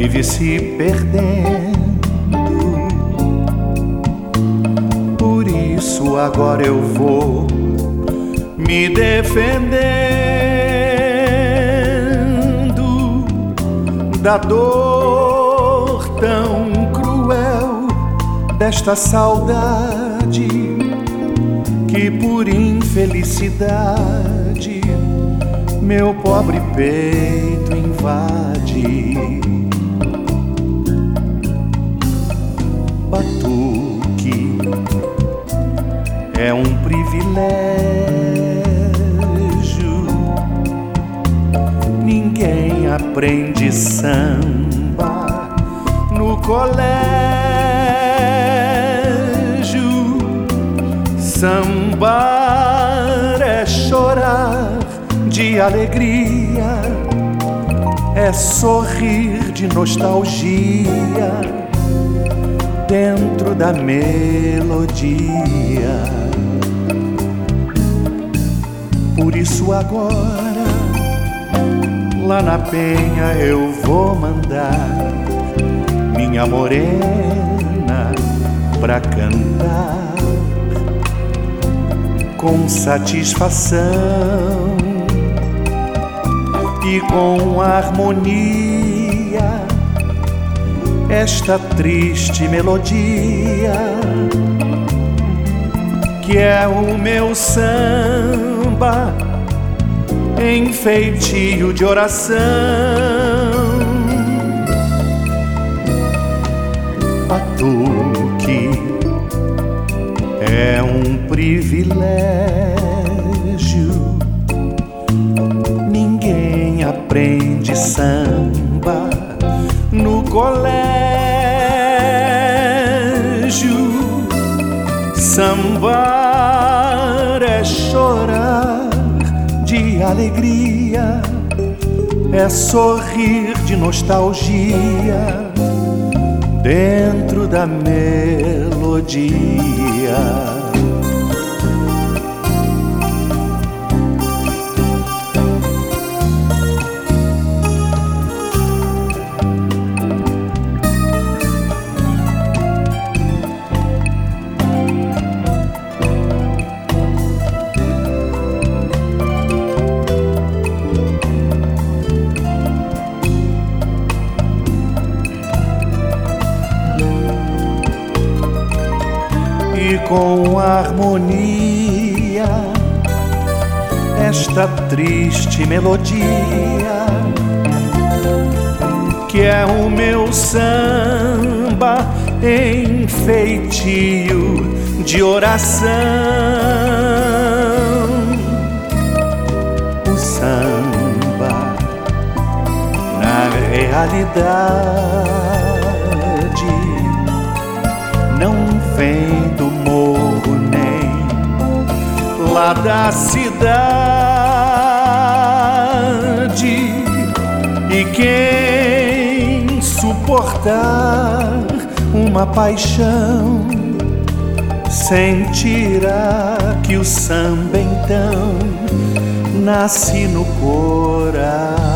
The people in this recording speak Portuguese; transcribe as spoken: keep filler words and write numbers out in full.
vive se perdendo. Por isso agora eu vou me defendendo da dor tão cruel desta saudade que por infelicidade meu pobre peito invade. Batuque é um privilégio, ninguém aprende samba no colégio. Sambar é chorar de alegria, é sorrir de nostalgia dentro da melodia. Por isso agora, lá na penha eu vou mandar minha morena pra cantar com satisfação e com harmonia esta triste melodia que é o meu samba em feitio de oração. Batuque é um privilégio, ninguém aprende samba no colégio. Sambar é chorar de alegria, é sorrir de nostalgia dentro da melodia. E com harmonia esta triste melodia que é o meu samba em feitio de oração. O samba na realidade não vem do morro nem lá da cidade, e quem suportar uma paixão sentirá que o samba então nasce no coração.